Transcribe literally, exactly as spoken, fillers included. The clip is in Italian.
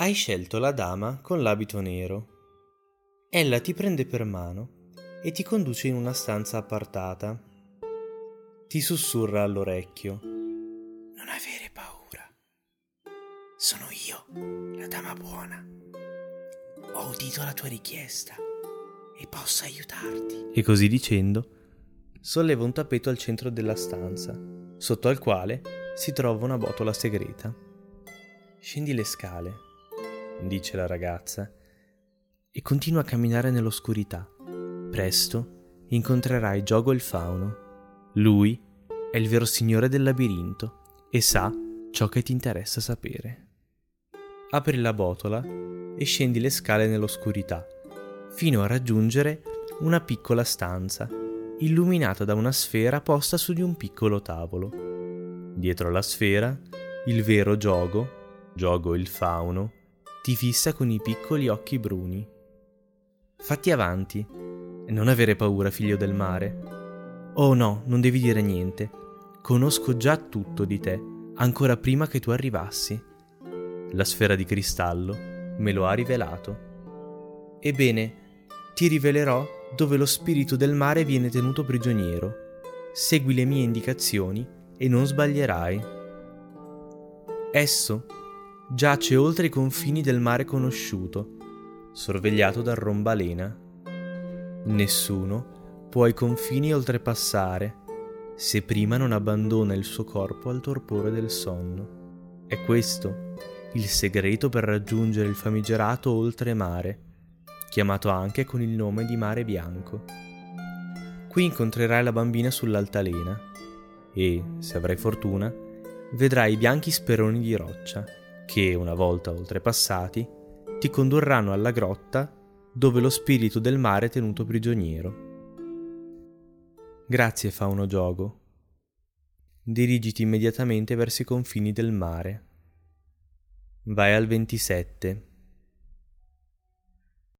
Hai scelto la dama con l'abito nero. Ella ti prende per mano e ti conduce in una stanza appartata. Ti sussurra all'orecchio: non avere paura. Sono io, la dama buona. Ho udito la tua richiesta e posso aiutarti. E così dicendo, solleva un tappeto al centro della stanza, sotto al quale si trova una botola segreta. Scendi le scale, dice la ragazza, e continua a camminare nell'oscurità. Presto incontrerai Giogo il fauno. Lui è il vero signore del labirinto e sa ciò che ti interessa sapere. Apri la botola e scendi le scale nell'oscurità, fino a raggiungere una piccola stanza, illuminata da una sfera posta su di un piccolo tavolo. Dietro la sfera, il vero Giogo, Giogo il fauno, ti fissa con i piccoli occhi bruni. Fatti avanti e non avere paura, figlio del mare. Oh no, non devi dire niente. Conosco già tutto di te, ancora prima che tu arrivassi. La sfera di cristallo me lo ha rivelato. Ebbene, ti rivelerò dove lo spirito del mare viene tenuto prigioniero. Segui le mie indicazioni e non sbaglierai. Esso giace oltre i confini del mare conosciuto, sorvegliato dal rombalena. Nessuno può i confini oltrepassare se prima non abbandona il suo corpo al torpore del sonno. È questo il segreto per raggiungere il famigerato oltremare, chiamato anche con il nome di Mare Bianco. Qui incontrerai la bambina sull'altalena e, se avrai fortuna, vedrai i bianchi speroni di roccia che, una volta oltrepassati, ti condurranno alla grotta dove lo spirito del mare è tenuto prigioniero. Grazie, fauno Giogo. Dirigiti immediatamente verso i confini del mare. Vai al ventisette.